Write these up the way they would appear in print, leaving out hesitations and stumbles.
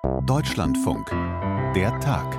Deutschlandfunk. Der Tag.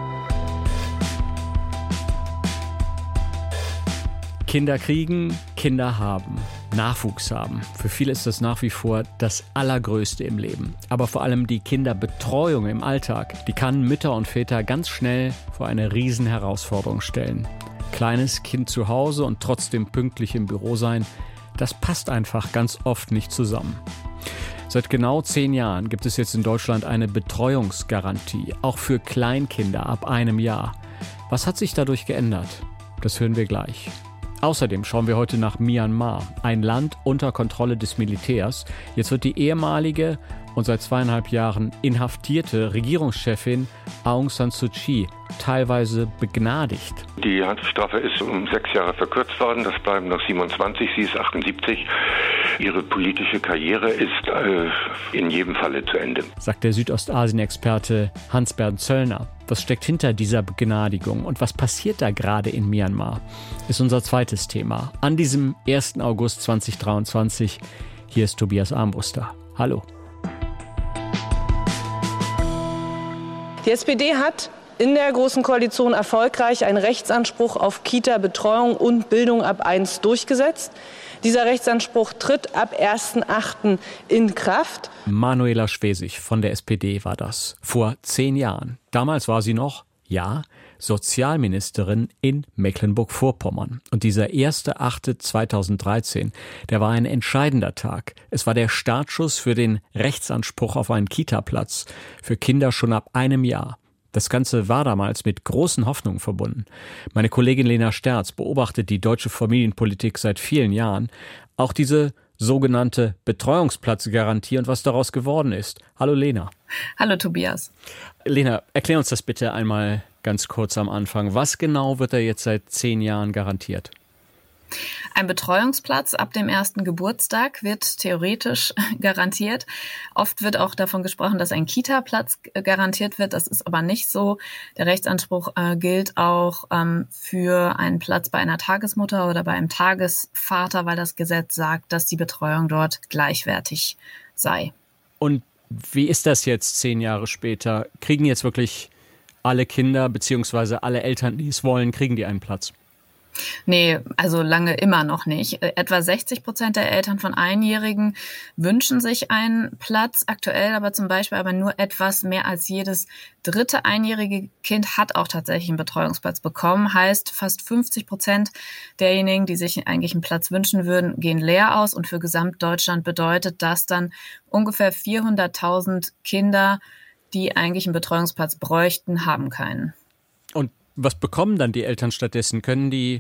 Kinder kriegen, Kinder haben, Nachwuchs haben. Für viele ist das nach wie vor das Allergrößte im Leben. Aber vor allem die Kinderbetreuung im Alltag, die kann Mütter und Väter ganz schnell vor eine Riesenherausforderung stellen. Kleines Kind zu Hause und trotzdem pünktlich im Büro sein, das passt einfach ganz oft nicht zusammen. Seit genau 10 Jahren gibt es jetzt in Deutschland eine Betreuungsgarantie, auch für Kleinkinder ab 1 Jahr. Was hat sich dadurch geändert? Das hören wir gleich. Außerdem schauen wir heute nach Myanmar, ein Land unter Kontrolle des Militärs. Jetzt wird die ehemalige und seit 2,5 Jahren inhaftierte Regierungschefin Aung San Suu Kyi teilweise begnadigt. Die Haftstrafe ist um 6 Jahre verkürzt worden, das bleiben noch 27, sie ist 78. Ihre politische Karriere ist in jedem Falle zu Ende, sagt der Südostasien-Experte Hans-Bernd Zöllner. Was steckt hinter dieser Begnadigung und was passiert da gerade in Myanmar? Ist unser zweites Thema. An diesem 1. August 2023. Hier ist Tobias Armbruster. Hallo. Die SPD hat in der Großen Koalition erfolgreich einen Rechtsanspruch auf Kita-Betreuung und Bildung ab 1 durchgesetzt. Dieser Rechtsanspruch tritt ab 1.8. in Kraft. Manuela Schwesig von der SPD war das. Vor 10 Jahren. Damals war sie noch, Sozialministerin in Mecklenburg-Vorpommern. Und dieser 1.8.2013, der war ein entscheidender Tag. Es war der Startschuss für den Rechtsanspruch auf einen Kita-Platz für Kinder schon ab 1 Jahr. Das Ganze war damals mit großen Hoffnungen verbunden. Meine Kollegin Lena Sterz beobachtet die deutsche Familienpolitik seit vielen Jahren. Auch diese sogenannte Betreuungsplatzgarantie und was daraus geworden ist. Hallo Lena. Hallo Tobias. Lena, erklär uns das bitte einmal ganz kurz am Anfang. Was genau wird da jetzt seit 10 Jahren garantiert? Ein Betreuungsplatz ab dem 1. Geburtstag wird theoretisch garantiert. Oft wird auch davon gesprochen, dass ein Kita-Platz garantiert wird. Das ist aber nicht so. Der Rechtsanspruch gilt auch für einen Platz bei einer Tagesmutter oder bei einem Tagesvater, weil das Gesetz sagt, dass die Betreuung dort gleichwertig sei. Und wie ist das jetzt 10 Jahre später? Kriegen jetzt wirklich alle Kinder bzw. alle Eltern, die es wollen, kriegen die einen Platz? Nee, also lange immer noch nicht. Etwa 60% der Eltern von Einjährigen wünschen sich einen Platz, aktuell aber zum Beispiel aber nur etwas mehr als jedes dritte einjährige Kind hat auch tatsächlich einen Betreuungsplatz bekommen. Heißt, fast 50% derjenigen, die sich eigentlich einen Platz wünschen würden, gehen leer aus. Und für Gesamtdeutschland bedeutet das dann ungefähr 400.000 Kinder, die eigentlich einen Betreuungsplatz bräuchten, haben keinen. Und was bekommen dann die Eltern stattdessen? Können die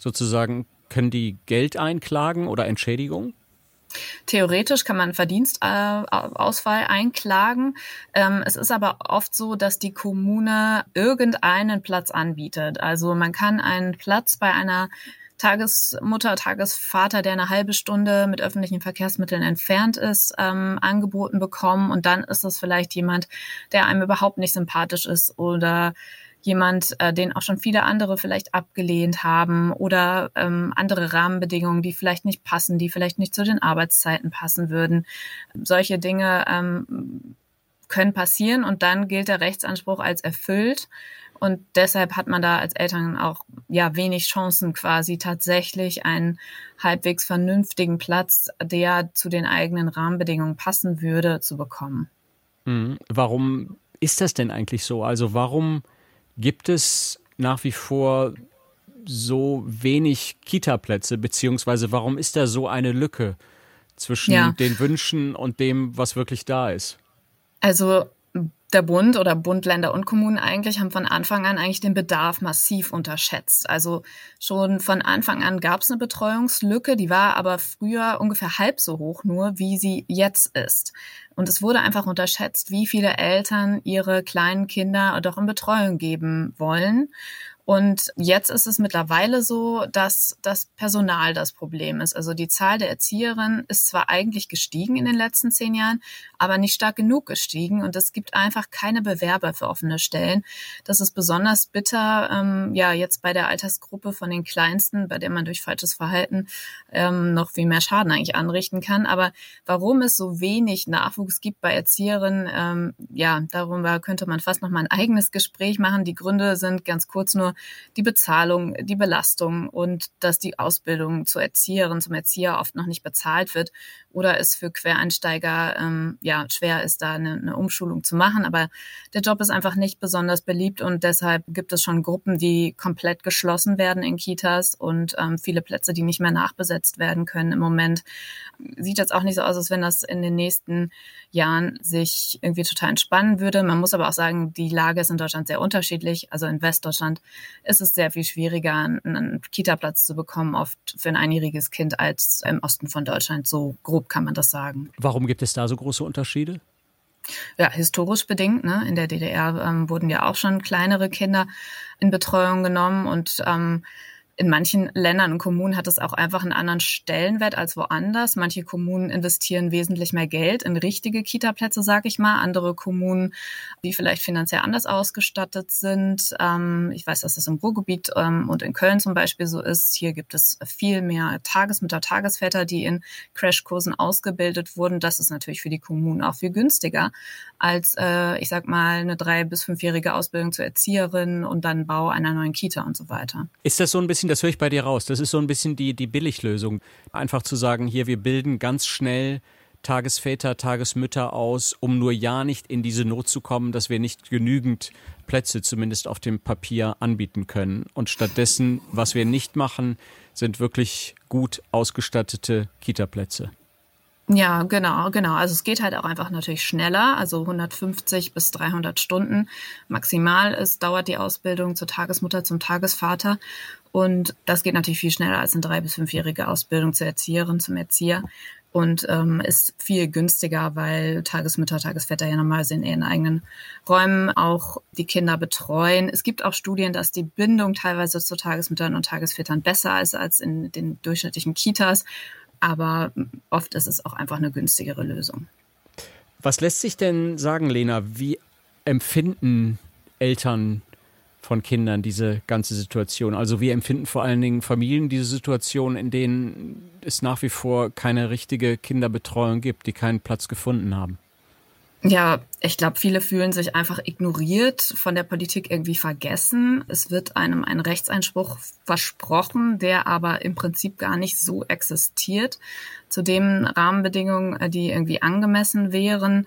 Geld einklagen oder Entschädigung? Theoretisch kann man Verdienstausfall einklagen. Es ist aber oft so, dass die Kommune irgendeinen Platz anbietet. Also man kann einen Platz bei einer Tagesmutter, Tagesvater, der eine halbe Stunde mit öffentlichen Verkehrsmitteln entfernt ist, angeboten bekommen. Und dann ist es vielleicht jemand, der einem überhaupt nicht sympathisch ist oder jemand, den auch schon viele andere vielleicht abgelehnt haben oder andere Rahmenbedingungen, die vielleicht nicht passen, die vielleicht nicht zu den Arbeitszeiten passen würden. Solche Dinge können passieren und dann gilt der Rechtsanspruch als erfüllt. Und deshalb hat man da als Eltern auch wenig Chancen, quasi tatsächlich einen halbwegs vernünftigen Platz, der zu den eigenen Rahmenbedingungen passen würde, zu bekommen. Warum ist das denn eigentlich so? Also warum gibt es nach wie vor so wenig Kita-Plätze, beziehungsweise warum ist da so eine Lücke zwischen den Wünschen und dem, was wirklich da ist? Also der Bund oder Bund, Länder und Kommunen eigentlich haben von Anfang an eigentlich den Bedarf massiv unterschätzt. Also schon von Anfang an gab es eine Betreuungslücke, die war aber früher ungefähr halb so hoch nur, wie sie jetzt ist. Und es wurde einfach unterschätzt, wie viele Eltern ihre kleinen Kinder doch in Betreuung geben wollen. Und jetzt ist es mittlerweile so, dass das Personal das Problem ist. Also die Zahl der Erzieherinnen ist zwar eigentlich gestiegen in den letzten 10 Jahren, aber nicht stark genug gestiegen. Und es gibt einfach keine Bewerber für offene Stellen. Das ist besonders bitter, jetzt bei der Altersgruppe von den Kleinsten, bei der man durch falsches Verhalten noch viel mehr Schaden eigentlich anrichten kann. Aber warum es so wenig Nachwuchs gibt bei Erzieherinnen, darüber könnte man fast noch mal ein eigenes Gespräch machen. Die Gründe sind ganz kurz nur die Bezahlung, die Belastung und dass die Ausbildung zur Erzieherin, zum Erzieher oft noch nicht bezahlt wird oder es für Quereinsteiger schwer ist, da eine Umschulung zu machen. Aber der Job ist einfach nicht besonders beliebt und deshalb gibt es schon Gruppen, die komplett geschlossen werden in Kitas und viele Plätze, die nicht mehr nachbesetzt werden können. Im Moment sieht jetzt auch nicht so aus, als wenn das in den nächsten Jahren sich irgendwie total entspannen würde. Man muss aber auch sagen, die Lage ist in Deutschland sehr unterschiedlich. Also in Westdeutschland ist es sehr viel schwieriger, einen Kita-Platz zu bekommen, oft für ein einjähriges Kind, als im Osten von Deutschland. So grob kann man das sagen. Warum gibt es da so große Unterschiede? Ja, historisch bedingt. Ne? In der DDR wurden ja auch schon kleinere Kinder in Betreuung genommen und in manchen Ländern und Kommunen hat es auch einfach einen anderen Stellenwert als woanders. Manche Kommunen investieren wesentlich mehr Geld in richtige Kita-Plätze, sage ich mal. Andere Kommunen, die vielleicht finanziell anders ausgestattet sind. Ich weiß, dass das im Ruhrgebiet und in Köln zum Beispiel so ist. Hier gibt es viel mehr Tagesmütter, Tagesväter, die in Crashkursen ausgebildet wurden. Das ist natürlich für die Kommunen auch viel günstiger als, eine 3- bis 5-jährige Ausbildung zur Erzieherin und dann Bau einer neuen Kita und so weiter. Ist das so ein bisschen, das höre ich bei dir raus, das ist so ein bisschen die Billiglösung. Einfach zu sagen, hier, wir bilden ganz schnell Tagesväter, Tagesmütter aus, um nur ja nicht in diese Not zu kommen, dass wir nicht genügend Plätze zumindest auf dem Papier anbieten können. Und stattdessen, was wir nicht machen, sind wirklich gut ausgestattete Kita-Plätze. Ja, genau. Also es geht halt auch einfach natürlich schneller, also 150 bis 300 Stunden maximal dauert die Ausbildung zur Tagesmutter, zum Tagesvater. Und das geht natürlich viel schneller als eine 3- bis 5-jährige Ausbildung zur Erzieherin, zum Erzieher. Und ist viel günstiger, weil Tagesmütter, Tagesväter ja normalerweise in ihren eigenen Räumen auch die Kinder betreuen. Es gibt auch Studien, dass die Bindung teilweise zu Tagesmüttern und Tagesvätern besser ist als in den durchschnittlichen Kitas. Aber oft ist es auch einfach eine günstigere Lösung. Was lässt sich denn sagen, Lena? Wie empfinden Eltern von Kindern diese ganze Situation? Also wie empfinden vor allen Dingen Familien diese Situation, in denen es nach wie vor keine richtige Kinderbetreuung gibt, die keinen Platz gefunden haben? Ja, ich glaube, viele fühlen sich einfach ignoriert, von der Politik irgendwie vergessen. Es wird einem ein Rechtseinspruch versprochen, der aber im Prinzip gar nicht so existiert, zu den Rahmenbedingungen, die irgendwie angemessen wären.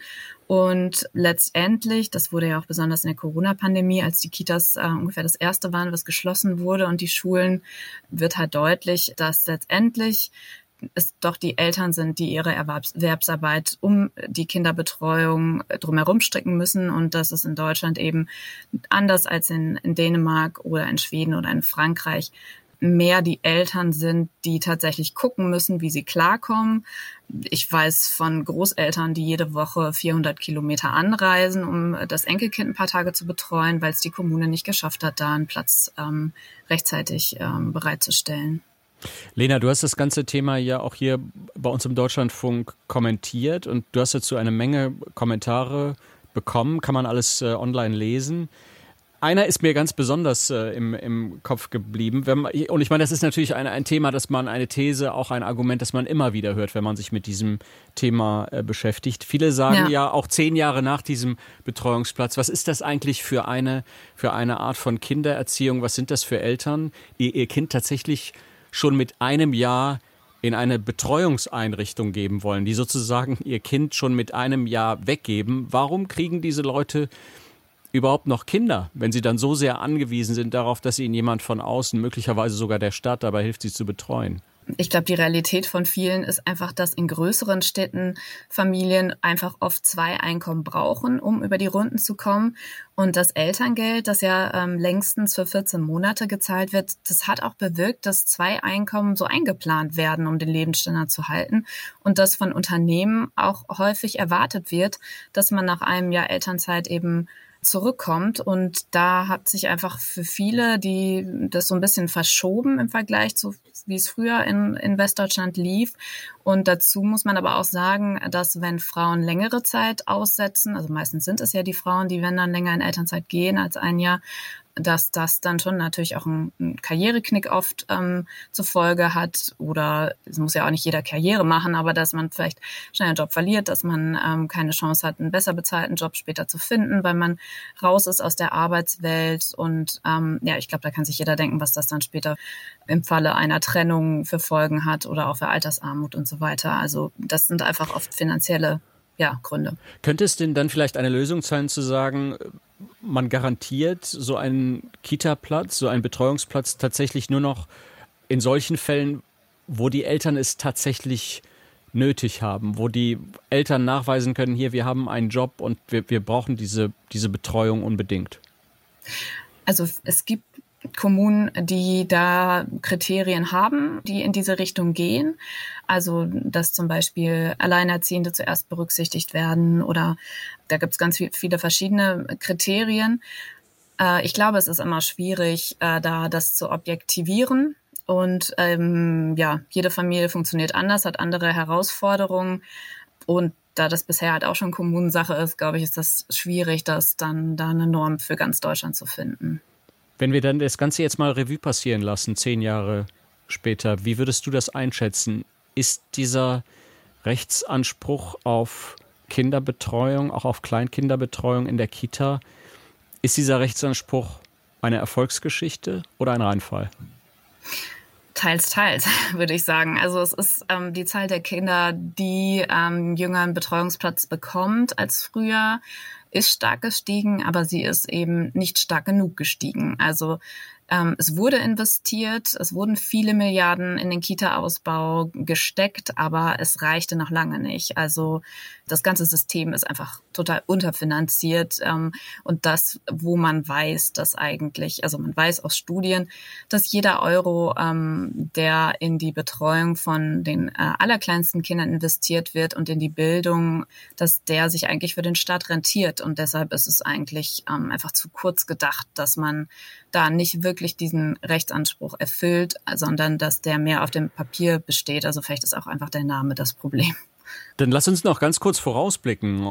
Und letztendlich, das wurde ja auch besonders in der Corona-Pandemie, als die Kitas ungefähr das erste waren, was geschlossen wurde und die Schulen, wird halt deutlich, dass letztendlich es doch die Eltern sind, die ihre Erwerbsarbeit um die Kinderbetreuung drumherum stricken müssen und dass es in Deutschland eben anders als in Dänemark oder in Schweden oder in Frankreich mehr die Eltern sind, die tatsächlich gucken müssen, wie sie klarkommen. Ich weiß von Großeltern, die jede Woche 400 Kilometer anreisen, um das Enkelkind ein paar Tage zu betreuen, weil es die Kommune nicht geschafft hat, da einen Platz rechtzeitig bereitzustellen. Lena, du hast das ganze Thema ja auch hier bei uns im Deutschlandfunk kommentiert und du hast dazu eine Menge Kommentare bekommen, kann man alles online lesen. Einer ist mir ganz besonders im Kopf geblieben. Und ich meine, das ist natürlich ein Thema, dass man eine These, auch ein Argument, das man immer wieder hört, wenn man sich mit diesem Thema beschäftigt. Viele sagen ja auch 10 Jahre nach diesem Betreuungsplatz, was ist das eigentlich für eine Art von Kindererziehung? Was sind das für Eltern, die ihr Kind tatsächlich schon mit einem Jahr in eine Betreuungseinrichtung geben wollen, die sozusagen ihr Kind schon mit einem Jahr weggeben? Warum kriegen diese Leute überhaupt noch Kinder, wenn sie dann so sehr angewiesen sind darauf, dass ihnen jemand von außen, möglicherweise sogar der Staat, dabei hilft, sie zu betreuen? Ich glaube, die Realität von vielen ist einfach, dass in größeren Städten Familien einfach oft 2 Einkommen brauchen, um über die Runden zu kommen. Und das Elterngeld, das ja längstens für 14 Monate gezahlt wird, das hat auch bewirkt, dass 2 Einkommen so eingeplant werden, um den Lebensstandard zu halten. Und dass von Unternehmen auch häufig erwartet wird, dass man nach einem Jahr Elternzeit eben zurückkommt. Und da hat sich einfach für viele das so ein bisschen verschoben im Vergleich zu, wie es früher in Westdeutschland lief. Und dazu muss man aber auch sagen, dass wenn Frauen längere Zeit aussetzen, also meistens sind es ja die Frauen, die wenn dann länger in Elternzeit gehen als ein Jahr, dass das dann schon natürlich auch einen Karriereknick oft zur Folge hat. Oder es muss ja auch nicht jeder Karriere machen, aber dass man vielleicht schnell einen Job verliert, dass man keine Chance hat, einen besser bezahlten Job später zu finden, weil man raus ist aus der Arbeitswelt. Und ich glaube, da kann sich jeder denken, was das dann später im Falle einer Trennung für Folgen hat oder auch für Altersarmut und so weiter. Also das sind einfach oft finanzielle Gründe. Könnte es denn dann vielleicht eine Lösung sein, zu sagen, man garantiert so einen Kita-Platz, so einen Betreuungsplatz tatsächlich nur noch in solchen Fällen, wo die Eltern es tatsächlich nötig haben, wo die Eltern nachweisen können, hier, wir haben einen Job und wir brauchen diese Betreuung unbedingt? Also es gibt Kommunen, die da Kriterien haben, die in diese Richtung gehen. Also, dass zum Beispiel Alleinerziehende zuerst berücksichtigt werden oder da gibt es ganz viele verschiedene Kriterien. Ich glaube, es ist immer schwierig, da das zu objektivieren. Und jede Familie funktioniert anders, hat andere Herausforderungen. Und da das bisher halt auch schon Kommunensache ist, glaube ich, ist das schwierig, das dann da eine Norm für ganz Deutschland zu finden. Wenn wir dann das Ganze jetzt mal Revue passieren lassen, 10 Jahre später, wie würdest du das einschätzen? Ist dieser Rechtsanspruch auf Kinderbetreuung, auch auf Kleinkinderbetreuung in der Kita, ist dieser Rechtsanspruch eine Erfolgsgeschichte oder ein Reinfall? Teils, würde ich sagen. Also es ist die Zahl der Kinder, die jünger einen Betreuungsplatz bekommt als früher, ist stark gestiegen, aber sie ist eben nicht stark genug gestiegen. Also es wurde investiert, es wurden viele Milliarden in den Kita-Ausbau gesteckt, aber es reichte noch lange nicht. Also das ganze System ist einfach total unterfinanziert. Und das, wo man weiß, dass eigentlich, also man weiß aus Studien, dass jeder Euro, der in die Betreuung von den allerkleinsten Kindern investiert wird und in die Bildung, dass der sich eigentlich für den Staat rentiert. Und deshalb ist es eigentlich einfach zu kurz gedacht, dass man da nicht wirklich diesen Rechtsanspruch erfüllt, sondern dass der mehr auf dem Papier besteht. Also vielleicht ist auch einfach der Name das Problem. Dann lass uns noch ganz kurz vorausblicken.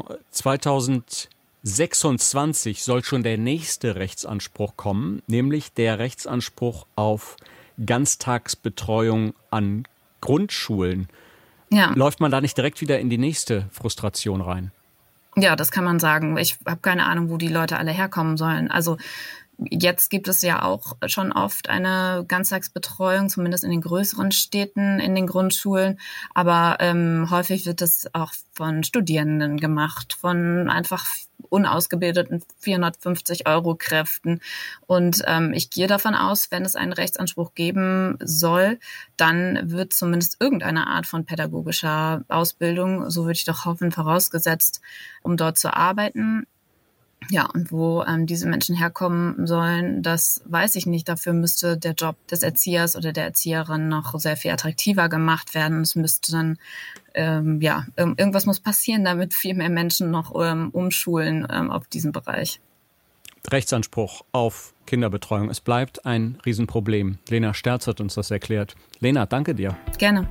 2026 soll schon der nächste Rechtsanspruch kommen, nämlich der Rechtsanspruch auf Ganztagsbetreuung an Grundschulen. Ja. Läuft man da nicht direkt wieder in die nächste Frustration rein? Ja, das kann man sagen. Ich habe keine Ahnung, wo die Leute alle herkommen sollen. Also jetzt gibt es ja auch schon oft eine Ganztagsbetreuung, zumindest in den größeren Städten, in den Grundschulen. Aber häufig wird das auch von Studierenden gemacht, von einfach unausgebildeten 450-Euro-Kräften. Und ich gehe davon aus, wenn es einen Rechtsanspruch geben soll, dann wird zumindest irgendeine Art von pädagogischer Ausbildung, so würde ich doch hoffen, vorausgesetzt, um dort zu arbeiten. Ja, und wo diese Menschen herkommen sollen, das weiß ich nicht. Dafür müsste der Job des Erziehers oder der Erzieherin noch sehr viel attraktiver gemacht werden. Es müsste dann, irgendwas muss passieren, damit viel mehr Menschen noch umschulen auf diesem Bereich. Rechtsanspruch auf Kinderbetreuung. Es bleibt ein Riesenproblem. Lena Sterz hat uns das erklärt. Lena, danke dir. Gerne.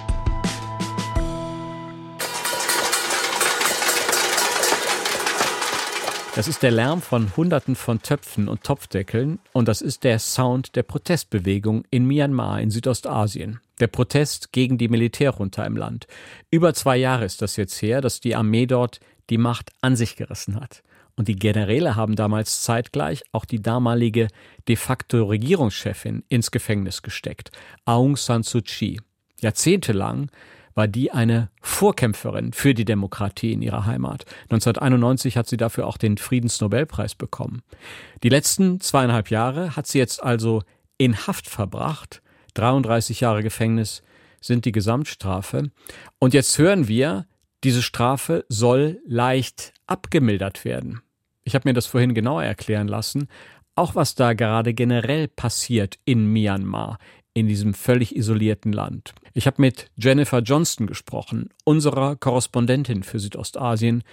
Das ist der Lärm von Hunderten von Töpfen und Topfdeckeln und das ist der Sound der Protestbewegung in Myanmar in Südostasien. Der Protest gegen die Militärjunta im Land. Über 2 Jahre ist das jetzt her, dass die Armee dort die Macht an sich gerissen hat. Und die Generäle haben damals zeitgleich auch die damalige de facto Regierungschefin ins Gefängnis gesteckt, Aung San Suu Kyi. Jahrzehntelang war die eine Vorkämpferin für die Demokratie in ihrer Heimat. 1991 hat sie dafür auch den Friedensnobelpreis bekommen. Die letzten 2,5 Jahre hat sie jetzt also in Haft verbracht. 33 Jahre Gefängnis sind die Gesamtstrafe. Und jetzt hören wir, diese Strafe soll leicht abgemildert werden. Ich habe mir das vorhin genauer erklären lassen, auch was da gerade generell passiert in Myanmar, in diesem völlig isolierten Land. Ich habe mit Jennifer Johnston gesprochen, unserer Korrespondentin für Südostasien,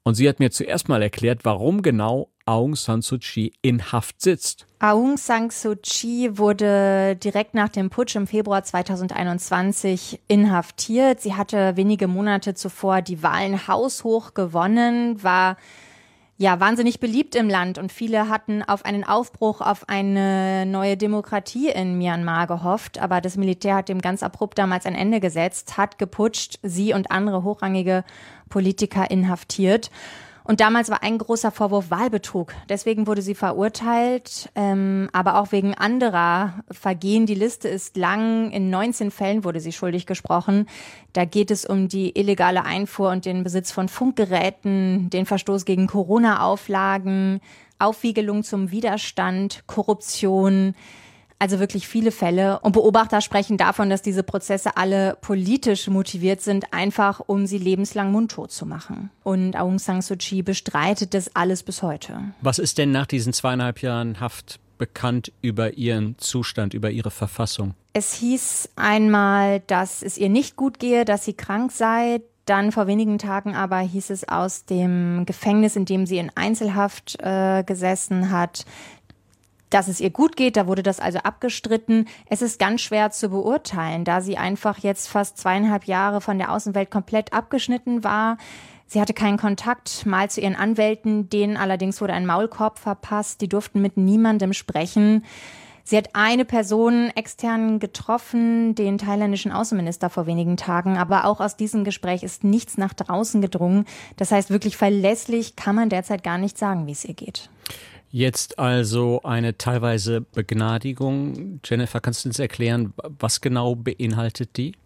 Und sie hat mir zuerst mal erklärt, warum genau Aung San Suu Kyi in Haft sitzt. Aung San Suu Kyi wurde direkt nach dem Putsch im Februar 2021 inhaftiert. Sie hatte wenige Monate zuvor die Wahlen haushoch gewonnen, war wahnsinnig beliebt im Land und viele hatten auf einen Aufbruch, auf eine neue Demokratie in Myanmar gehofft. Aber das Militär hat dem ganz abrupt damals ein Ende gesetzt, hat geputscht, sie und andere hochrangige Politiker inhaftiert. Und damals war ein großer Vorwurf Wahlbetrug. Deswegen wurde sie verurteilt, aber auch wegen anderer Vergehen. Die Liste ist lang. In 19 Fällen wurde sie schuldig gesprochen. Da geht es um die illegale Einfuhr und den Besitz von Funkgeräten, den Verstoß gegen Corona-Auflagen, Aufwiegelung zum Widerstand, Korruption. Also wirklich viele Fälle. Und Beobachter sprechen davon, dass diese Prozesse alle politisch motiviert sind, einfach um sie lebenslang mundtot zu machen. Und Aung San Suu Kyi bestreitet das alles bis heute. Was ist denn nach diesen 2,5 Jahren Haft bekannt über ihren Zustand, über ihre Verfassung? Es hieß einmal, dass es ihr nicht gut gehe, dass sie krank sei. Dann vor wenigen Tagen aber hieß es aus dem Gefängnis, in dem sie in Einzelhaft gesessen hat, dass es ihr gut geht, da wurde das also abgestritten. Es ist ganz schwer zu beurteilen, da sie einfach jetzt fast 2,5 Jahre von der Außenwelt komplett abgeschnitten war. Sie hatte keinen Kontakt, mal zu ihren Anwälten, denen allerdings wurde ein Maulkorb verpasst. Die durften mit niemandem sprechen. Sie hat eine Person extern getroffen, den thailändischen Außenminister vor wenigen Tagen. Aber auch aus diesem Gespräch ist nichts nach draußen gedrungen. Das heißt, wirklich verlässlich kann man derzeit gar nicht sagen, wie es ihr geht. Jetzt also eine teilweise Begnadigung. Jennifer, kannst du uns erklären, was genau beinhaltet die?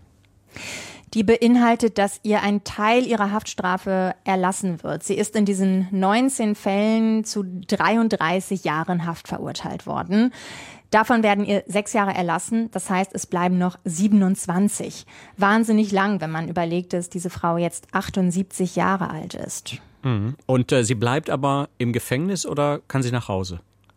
Die beinhaltet, dass ihr ein Teil ihrer Haftstrafe erlassen wird. Sie ist in diesen 19 Fällen zu 33 Jahren Haft verurteilt worden. Davon werden ihr 6 Jahre erlassen. Das heißt, es bleiben noch 27. Wahnsinnig lang, wenn man überlegt, dass diese Frau jetzt 78 Jahre alt ist. Und sie bleibt aber im Gefängnis oder kann sie nach Hause?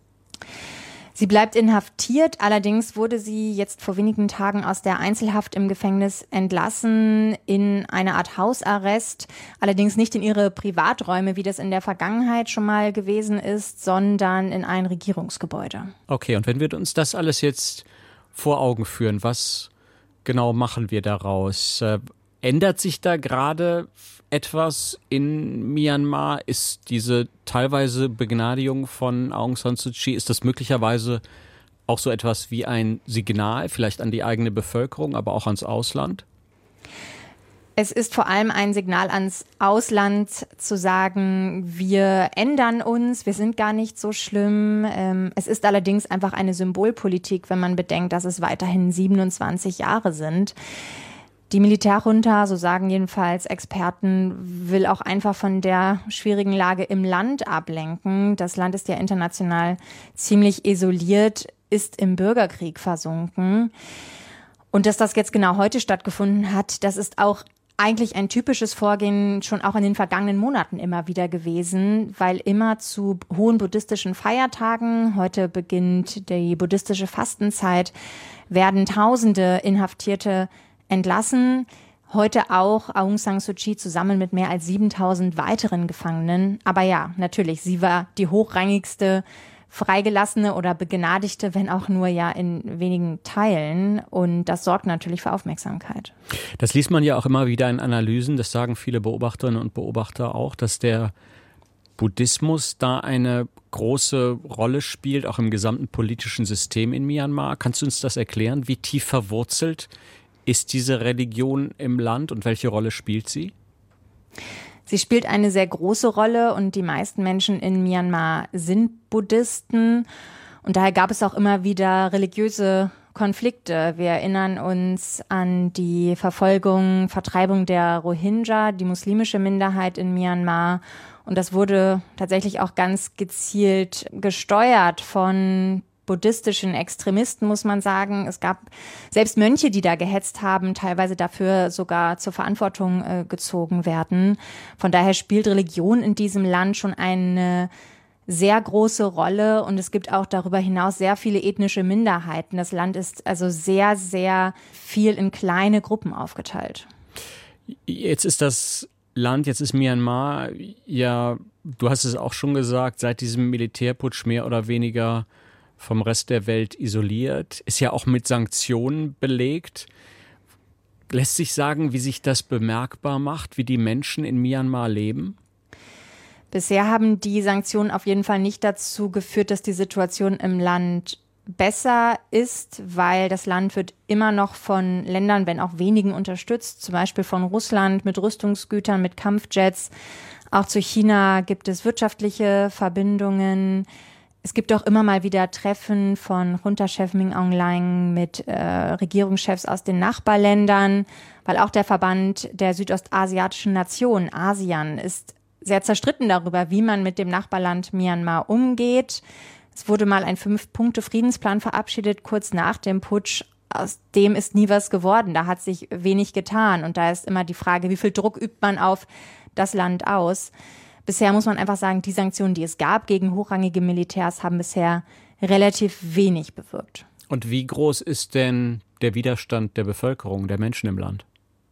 Sie bleibt inhaftiert, allerdings wurde sie jetzt vor wenigen Tagen aus der Einzelhaft im Gefängnis entlassen in eine Art Hausarrest, allerdings nicht in ihre Privaträume, wie das in der Vergangenheit schon mal gewesen ist, sondern in ein Regierungsgebäude. Okay, und wenn wir uns das alles jetzt vor Augen führen, was genau machen wir daraus? Ändert sich da gerade etwas in Myanmar? Ist diese teilweise Begnadigung von Aung San Suu Kyi, ist das möglicherweise auch so etwas wie ein Signal, vielleicht an die eigene Bevölkerung, aber auch ans Ausland? Es ist vor allem ein Signal ans Ausland zu sagen, wir ändern uns, wir sind gar nicht so schlimm. Es ist allerdings einfach eine Symbolpolitik, wenn man bedenkt, dass es weiterhin 27 Jahre sind. Die Militärjunta, so sagen jedenfalls Experten, will auch einfach von der schwierigen Lage im Land ablenken. Das Land ist ja international ziemlich isoliert, ist im Bürgerkrieg versunken. Und dass das jetzt genau heute stattgefunden hat, das ist auch eigentlich ein typisches Vorgehen schon auch in den vergangenen Monaten immer wieder gewesen, weil immer zu hohen buddhistischen Feiertagen, heute beginnt die buddhistische Fastenzeit, werden Tausende Inhaftierte entlassen. Heute auch Aung San Suu Kyi zusammen mit mehr als 7.000 weiteren Gefangenen. Aber ja, natürlich, sie war die hochrangigste Freigelassene oder Begnadigte, wenn auch nur ja in wenigen Teilen. Und das sorgt natürlich für Aufmerksamkeit. Das liest man ja auch immer wieder in Analysen. Das sagen viele Beobachterinnen und Beobachter auch, dass der Buddhismus da eine große Rolle spielt, auch im gesamten politischen System in Myanmar. Kannst du uns das erklären? Wie tief verwurzelt ist diese Religion im Land und welche Rolle spielt sie? Sie spielt eine sehr große Rolle und die meisten Menschen in Myanmar sind Buddhisten. Und daher gab es auch immer wieder religiöse Konflikte. Wir erinnern uns an die Verfolgung, Vertreibung der Rohingya, die muslimische Minderheit in Myanmar. Und das wurde tatsächlich auch ganz gezielt gesteuert von buddhistischen Extremisten, muss man sagen. Es gab selbst Mönche, die da gehetzt haben, teilweise dafür sogar zur Verantwortung gezogen werden. Von daher spielt Religion in diesem Land schon eine sehr große Rolle und es gibt auch darüber hinaus sehr viele ethnische Minderheiten. Das Land ist also sehr, sehr viel in kleine Gruppen aufgeteilt. Jetzt ist das Land, jetzt ist Myanmar ja, du hast es auch schon gesagt, seit diesem Militärputsch mehr oder weniger vom Rest der Welt isoliert, ist ja auch mit Sanktionen belegt. Lässt sich sagen, wie sich das bemerkbar macht, wie die Menschen in Myanmar leben? Bisher haben die Sanktionen auf jeden Fall nicht dazu geführt, dass die Situation im Land besser ist, weil das Land wird immer noch von Ländern, wenn auch wenigen, unterstützt, zum Beispiel von Russland mit Rüstungsgütern, mit Kampfjets. Auch zu China gibt es wirtschaftliche Verbindungen. Es gibt auch immer mal wieder Treffen von Junta-Chef Min Aung Hlaing mit Regierungschefs aus den Nachbarländern, weil auch der Verband der südostasiatischen Nationen, ASEAN, ist sehr zerstritten darüber, wie man mit dem Nachbarland Myanmar umgeht. Es wurde mal ein 5-Punkte-Friedensplan verabschiedet, kurz nach dem Putsch. Aus dem ist nie was geworden. Da hat sich wenig getan. Und da ist immer die Frage, wie viel Druck übt man auf das Land aus? Bisher muss man einfach sagen, die Sanktionen, die es gab gegen hochrangige Militärs, haben bisher relativ wenig bewirkt. Und wie groß ist denn der Widerstand der Bevölkerung, der Menschen im Land?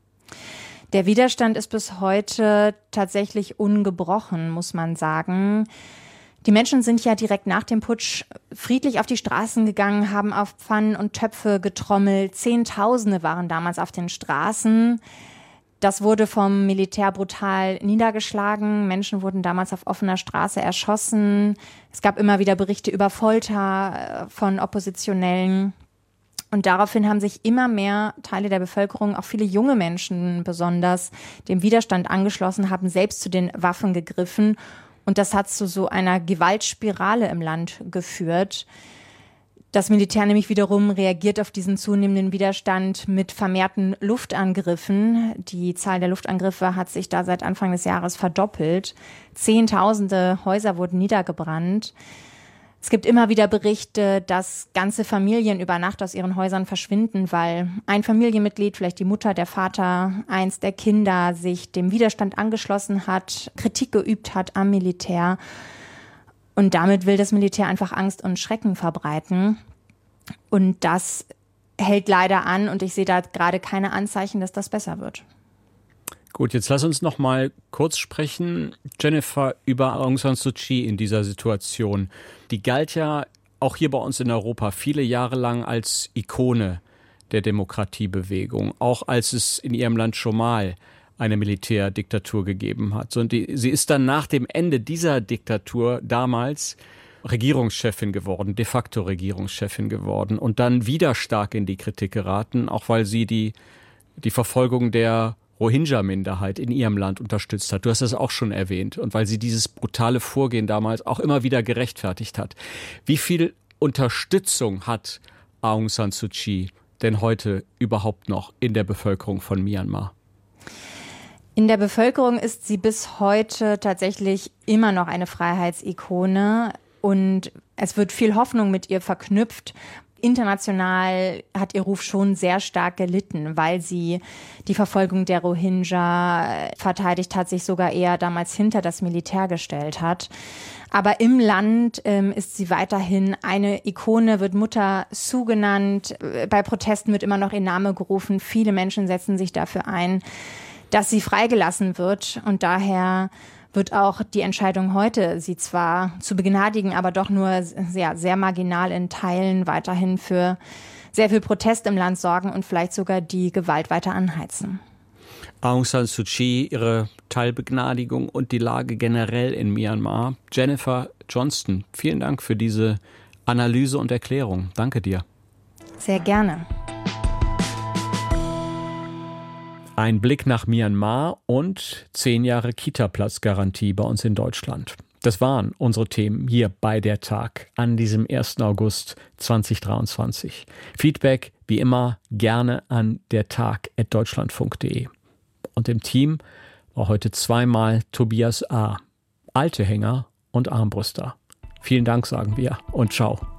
Der Widerstand ist bis heute tatsächlich ungebrochen, muss man sagen. Die Menschen sind ja direkt nach dem Putsch friedlich auf die Straßen gegangen, haben auf Pfannen und Töpfe getrommelt. Zehntausende waren damals auf den Straßen. Das wurde vom Militär brutal niedergeschlagen. Menschen wurden damals auf offener Straße erschossen. Es gab immer wieder Berichte über Folter von Oppositionellen. Und daraufhin haben sich immer mehr Teile der Bevölkerung, auch viele junge Menschen besonders, dem Widerstand angeschlossen, haben selbst zu den Waffen gegriffen. Und das hat zu so einer Gewaltspirale im Land geführt. Das Militär nämlich wiederum reagiert auf diesen zunehmenden Widerstand mit vermehrten Luftangriffen. Die Zahl der Luftangriffe hat sich da seit Anfang des Jahres verdoppelt. Zehntausende Häuser wurden niedergebrannt. Es gibt immer wieder Berichte, dass ganze Familien über Nacht aus ihren Häusern verschwinden, weil ein Familienmitglied, vielleicht die Mutter, der Vater, eins der Kinder, sich dem Widerstand angeschlossen hat, Kritik geübt hat am Militär. Und damit will das Militär einfach Angst und Schrecken verbreiten. Und das hält leider an und ich sehe da gerade keine Anzeichen, dass das besser wird. Gut, jetzt lass uns noch mal kurz sprechen, Jennifer, über Aung San Suu Kyi in dieser Situation. Die galt ja auch hier bei uns in Europa viele Jahre lang als Ikone der Demokratiebewegung, auch als es in ihrem Land schon mal eine Militärdiktatur gegeben hat. Und sie ist dann nach dem Ende dieser Diktatur damals Regierungschefin geworden, de facto Regierungschefin geworden und dann wieder stark in die Kritik geraten, auch weil sie die Verfolgung der Rohingya-Minderheit in ihrem Land unterstützt hat. Du hast das auch schon erwähnt. Und weil sie dieses brutale Vorgehen damals auch immer wieder gerechtfertigt hat. Wie viel Unterstützung hat Aung San Suu Kyi denn heute überhaupt noch in der Bevölkerung von Myanmar? In der Bevölkerung ist sie bis heute tatsächlich immer noch eine Freiheitsikone. Und es wird viel Hoffnung mit ihr verknüpft. International hat ihr Ruf schon sehr stark gelitten, weil sie die Verfolgung der Rohingya verteidigt hat, sich sogar eher damals hinter das Militär gestellt hat. Aber im Land ist sie weiterhin eine Ikone, wird Mutter Suu genannt. Bei Protesten wird immer noch ihr Name gerufen. Viele Menschen setzen sich dafür ein, dass sie freigelassen wird. Und daher wird auch die Entscheidung heute, sie zwar zu begnadigen, aber doch nur sehr marginal in Teilen weiterhin für sehr viel Protest im Land sorgen und vielleicht sogar die Gewalt weiter anheizen. Aung San Suu Kyi, ihre Teilbegnadigung und die Lage generell in Myanmar. Jennifer Johnston, vielen Dank für diese Analyse und Erklärung. Danke dir. Sehr gerne. Ein Blick nach Myanmar und 10 Jahre Kita-Platz-Garantie bei uns in Deutschland. Das waren unsere Themen hier bei der Tag an diesem 1. August 2023. Feedback wie immer gerne an dertag@deutschlandfunk.de. Und im Team war heute zweimal Tobias A., Alte Hänger und Armbrüster. Vielen Dank, sagen wir, und ciao.